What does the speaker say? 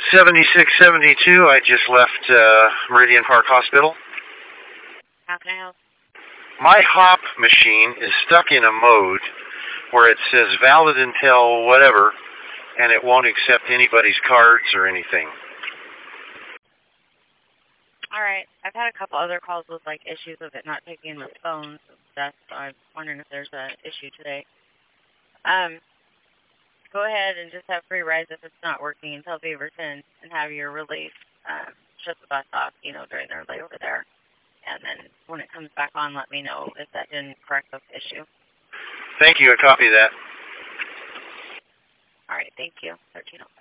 7672. I just left Meridian Park Hospital. How can I help? My hop machine is stuck in a mode where it says valid until whatever, and it won't accept anybody's cards or anything. All right. I've had a couple other calls with like issues of it not taking the phones. That's I'm wondering if there's an issue today. Go ahead and just have free rides if it's not working until Beaverton and have your relief shut the bus off, during their layover there. And then when it comes back on, let me know if that didn't correct the issue. Thank you. I copy that. All right. Thank you. 1305.